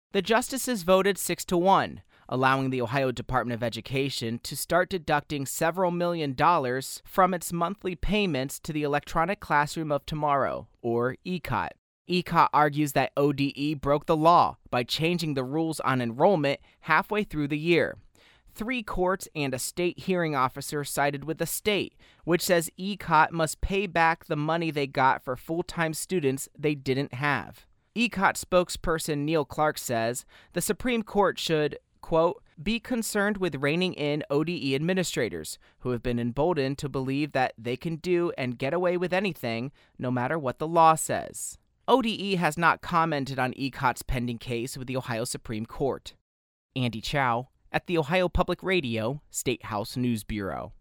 The justices voted 6-1, allowing the Ohio Department of Education to start deducting several $1,000,000 from its monthly payments to the Electronic Classroom of Tomorrow, or ECOT. ECOT argues that ODE broke the law by changing the rules on enrollment halfway through the year. 3 courts and a state hearing officer sided with the state, which says ECOT must pay back the money they got for full-time students they didn't have. ECOT spokesperson Neil Clark says the Supreme Court should, quote, be concerned with reining in ODE administrators who have been emboldened to believe that they can do and get away with anything, no matter what the law says. ODE has not commented on ECOT's pending case with the Ohio Supreme Court. Andy Chow at the Ohio Public Radio State House News Bureau.